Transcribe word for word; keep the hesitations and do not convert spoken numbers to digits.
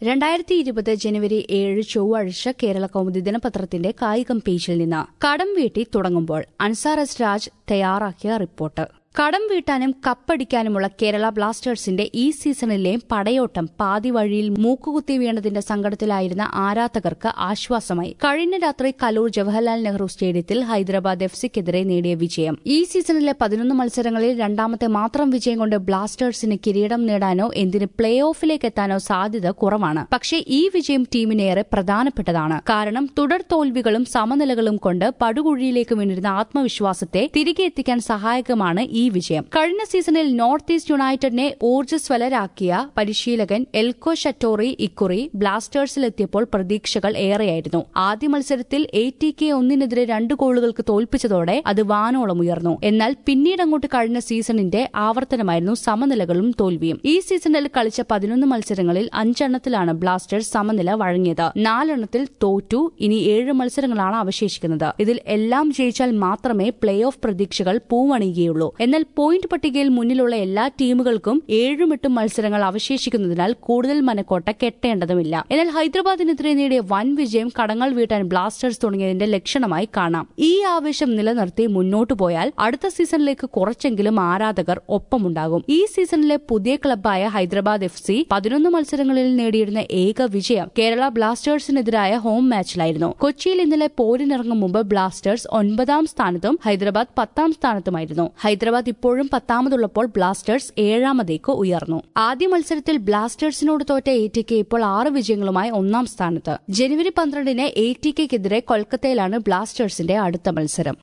രണ്ടായിരത്തി ഇരുപത് ജനുവരി ഏഴ് ചൊവ്വാഴ്ച കേരള കൗമുദി ദിനപത്രത്തിന്റെ കായികം പേജിൽ നിന്ന് കടം വീട്ടി തുടങ്ങുമ്പോൾ അൻസാർ എസ് രാജ് തയ്യാറാക്കിയ റിപ്പോർട്ട്. കടം വീട്ടാനും കപ്പടിക്കാനുമുള്ള കേരള ബ്ലാസ്റ്റേഴ്സിന്റെ ഈ സീസണിലെയും പടയോട്ടം പാതി വഴിയിൽ മൂക്കുകുത്തി വീണതിന്റെ സങ്കടത്തിലായിരുന്ന ആരാധകർക്ക് ആശ്വാസമായി. കഴിഞ്ഞ രാത്രി കലൂർ ജവഹർലാൽ നെഹ്റു സ്റ്റേഡിയത്തിൽ ഹൈദരാബാദ് എഫ് സിക്കെതിരെ നേടിയ വിജയം. ഈ സീസണിലെ പതിനൊന്ന് മത്സരങ്ങളിൽ രണ്ടാമത്തെ മാത്രം വിജയം കൊണ്ട് ബ്ലാസ്റ്റേഴ്സിന് കിരീടം നേടാനോ എന്തിന് പ്ലേ ഓഫിലേക്ക് എത്താനോ സാധ്യത കുറവാണ്. പക്ഷേ ഈ വിജയം ടീമിനേറെ പ്രധാനപ്പെട്ടതാണ്. കാരണം തുടർ തോൽവികളും സമനിലകളും കൊണ്ട് പടുകുഴിയിലേക്ക് വീണിരുന്ന ആത്മവിശ്വാസത്തെ തിരികെ എത്തിക്കാൻ സഹായകമാണ് ഈ ഈ വിജയം. കഴിഞ്ഞ സീസണിൽ നോർത്ത് ഈസ്റ്റ് യുണൈറ്റഡിനെ ഊർജ്ജസ്വലരാക്കിയ പരിശീലകൻ എൽക്കോ ഷറ്റോറി ഇക്കുറി ബ്ലാസ്റ്റേഴ്സിലെത്തിയപ്പോൾ പ്രതീക്ഷകൾ ഏറെയായിരുന്നു. ആദ്യ മത്സരത്തിൽ എ ടി കെ ഒന്നിനെതിരെ രണ്ട് ഗോളുകൾക്ക് തോൽപ്പിച്ചതോടെ അത് വാനോളം ഉയർന്നു. എന്നാൽ പിന്നീടങ്ങോട്ട് കഴിഞ്ഞ സീസണിന്റെ ആവർത്തനമായിരുന്നു സമനിലകളും തോൽവിയും. ഈ സീസണിൽ കളിച്ച പതിനൊന്ന് മത്സരങ്ങളിൽ അഞ്ചെണ്ണത്തിലാണ് ബ്ലാസ്റ്റേഴ്സ് സമനില വഴങ്ങിയത്. നാലെണ്ണത്തിൽ തോറ്റു. ഇനി ഏഴ് മത്സരങ്ങളാണ് അവശേഷിക്കുന്നത്. ഇതിൽ എല്ലാം ജയിച്ചാൽ മാത്രമേ പ്ലേ ഓഫ് പ്രതീക്ഷകൾ പൂവണിയുകയുള്ളൂ. എന്നാൽ പോയിന്റ് പട്ടികയിൽ മുന്നിലുള്ള എല്ലാ ടീമുകൾക്കും ഏഴും എട്ടും മത്സരങ്ങൾ അവശേഷിക്കുന്നതിനാൽ കൂടുതൽ മനക്കോട്ട കെട്ടേണ്ടതുമില്ല. എന്നാൽ ഹൈദരാബാദിനെതിരെ നേടിയ വൻ വിജയം കടങ്ങൾ വീട്ടാൻ ബ്ലാസ്റ്റേഴ്സ് തുടങ്ങിയതിന്റെ ലക്ഷണമായി കാണാം. ഈ ആവേശം നിലനിർത്തി മുന്നോട്ടു പോയാൽ അടുത്ത സീസണിലേക്ക് കുറച്ചെങ്കിലും ആരാധകർ ഒപ്പമുണ്ടാകും. ഈ സീസണിലെ പുതിയ ക്ലബ്ബായ ഹൈദരാബാദ് എഫ് സി പതിനൊന്ന് മത്സരങ്ങളിൽ നേടിയിരുന്ന ഏക വിജയം കേരള ബ്ലാസ്റ്റേഴ്സിനെതിരായ ഹോം മാച്ചിലായിരുന്നു. കൊച്ചിയിൽ ഇന്നലെ പോരിനിറങ്ങും മുമ്പ് ബ്ലാസ്റ്റേഴ്സ് ഒൻപതാം സ്ഥാനത്തും ഹൈദരാബാദ് പത്താം സ്ഥാനത്തുമായിരുന്നു. ഹൈദരാബാദ് ഇപ്പോഴും പത്താമതുള്ളപ്പോൾ ബ്ലാസ്റ്റേഴ്സ് ഏഴാമതേക്ക് ഉയർന്നു. ആദ്യ മത്സരത്തിൽ ബ്ലാസ്റ്റേഴ്സിനോട് തോറ്റ എ ടി കെ ഇപ്പോൾ ആറ് വിജയങ്ങളുമായി ഒന്നാം സ്ഥാനത്ത്. ജനുവരി പന്ത്രണ്ടിന് എ ടി കെക്കെതിരെ കൊൽക്കത്തയിലാണ് ബ്ലാസ്റ്റേഴ്സിന്റെ അടുത്ത മത്സരം.